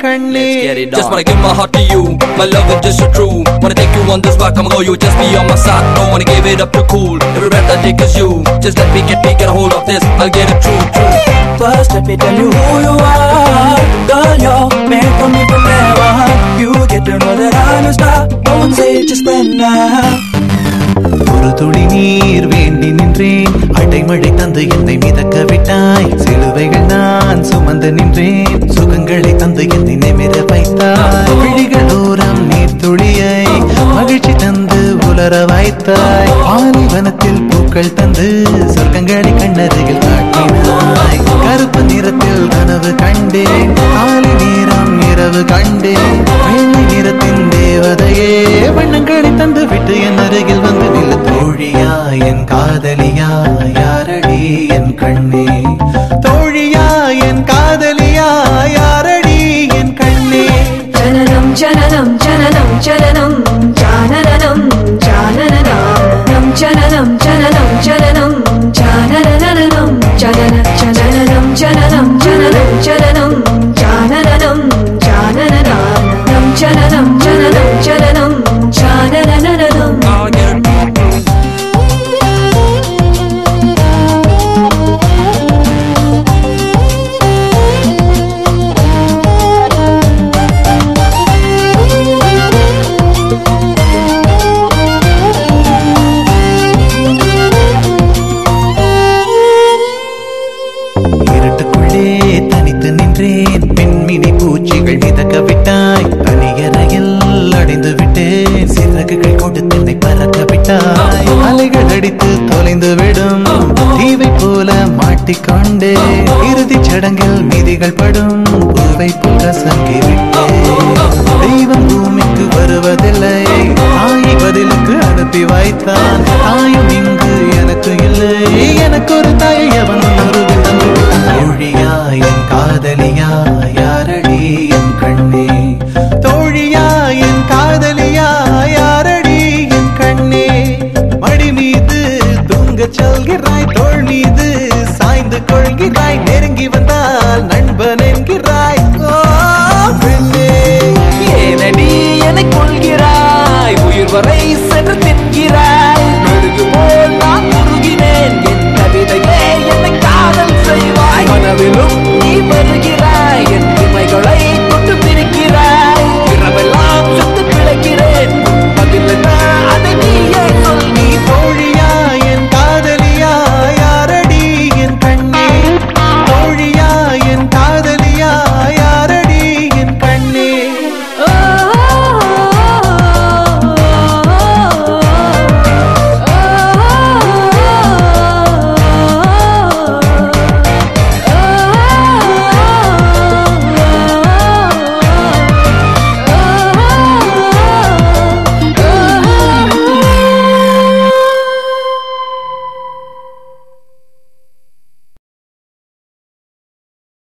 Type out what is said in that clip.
கண்ணே. Just wanna give my heart to you, my love is just so true. Wanna take you on this rock, I'ma go, you just be on my side. Don't wanna give it up too cool, every breath I take is you. Just let me get a hold of this, I'll get it true. First let me tell you who you are. Girl, you're made for me forever. You get to know that I'm a star. Don't say it, just spread now. ஒரு துளி நீர் வேண்டி நின்றேன், அடைமழை தந்து என்னை மிதக்க விட்டாய். சிலுவைகள் நான் சுமந்து நின்றேன், சுகங்களை தந்து என்னை நிமிர வைத்தாய். விழிகள் ஓரம் நீர் துளியை மகிழ்ச்சி தந்து உலர வைத்தாய். பாலைவனத்தில் பூக்கள் தந்து சொர்க்கங்களை கண்ணருகில் காட்டினாய். கருப்பு நிறத்தில் கனவு கண்டேன், காலை நேரம் இரவு கண்டேன். வெள்ளை நிறத்தின் தேவதையே வண்ணங்களை தந்து விட்டு என் அருகில் வந்து நில. தோழியா என் காதலியா யாரடி என் கண்ணே. தோழியா என் காதலியா யாரடி என் கண்ணே. ஜனனம் ஜனனம் ஜனனம் ஜனனம் ஜானனம் ஜானனம் ஜனனம் ஜனனம் ஜனனம் ஜானனம் ஜனன ஜனனம் ஜனனம் ஜனனம் ஜனனம் ஜானனம் ஜானனம் ஜனனம் ஜனனம் ஜனனம் ஜானனம். இருட்டுக்குள்ளே தனித்து நின்றேன், பெண்மினி பூச்சிகள் மிதக்க விட்டாய். தனியறையில் அடைந்து விட்டேன், சிறகுகள் கொண்டு தென்னை பறக்க விட்டாய். அலைகள் அடித்து தொலைந்து விடும் தீவை போல மாட்டிக்கொண்டே. இறுதி சடங்கில் மீதிகள் படும் பூவை போல சங்கி விட்டேன். தெய்வம் பூமிக்கு வருவதில்லை, தாயை பதிலுக்கு அனுப்பி வைத்தான்.